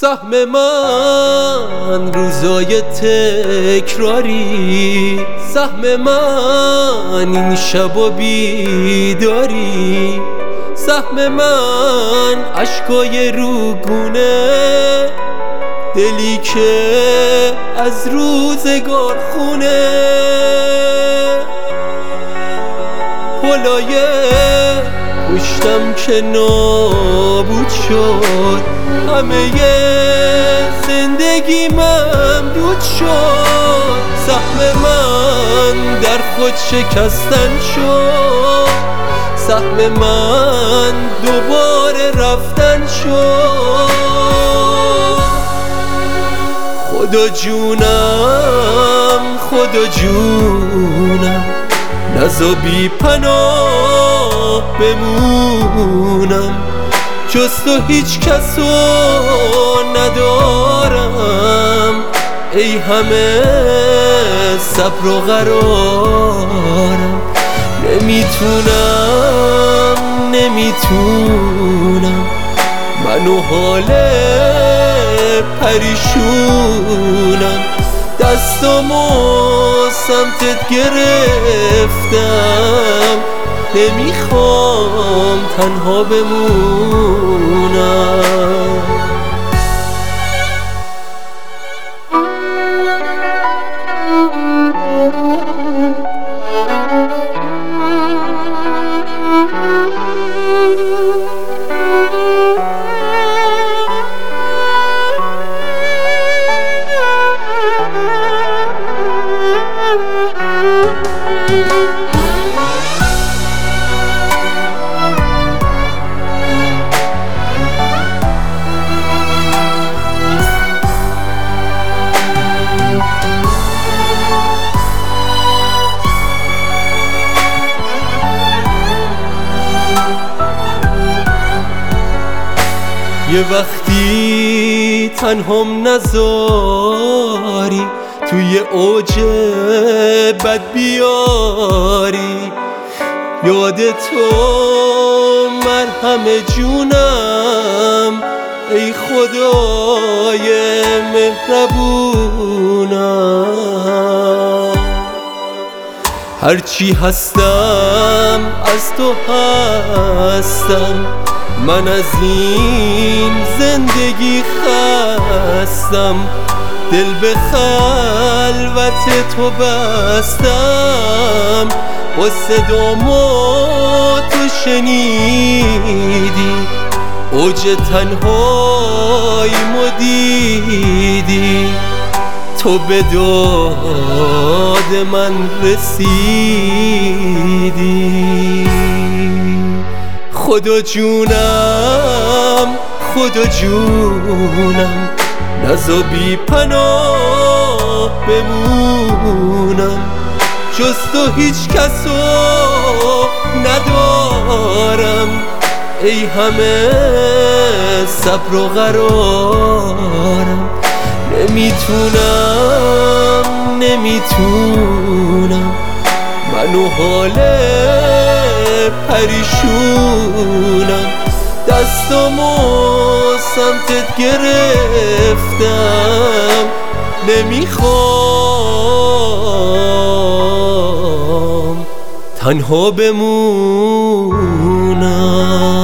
سهم من روزای تکراری، سهم من این شب و بیداری، سهم من اشکای روگونه، دلی که از روزگار خونه، پلای پشتم که نابود شد، همه زندگی ممدود شد، سهم من در خود شکستن شد، سهم من دوباره رفتن شد. خدا جونم خدا جونم، نزا بی پناه بمونم، جز تو هیچ کسو ندارم، ای همه صبر و قرارم. نمیتونم منو حال پریشونم، دستامو سمتت گرفتم، نمیخوام تنها بمونم. یه وقتی تنهام نذاری، توی اوج بد بیاری، یاد تو مرهم جونم، ای خدای مهربونم. هرچی هستم از تو هستم، من از این زندگی خستم، دل به خلوت تو بستم، با صدامو تو شنیدی، اوج تنهاییمو دیدی، تو به داد من رسیدی. خدا جونم خدا جونم، نزا بی پناه بمونم، جز تو هیچ کسو ندارم، ای همه صبر و قرارم. نمیتونم منو حال پریشونم، دستامو سمتت گرفتم، نمیخوام تنها بمونم.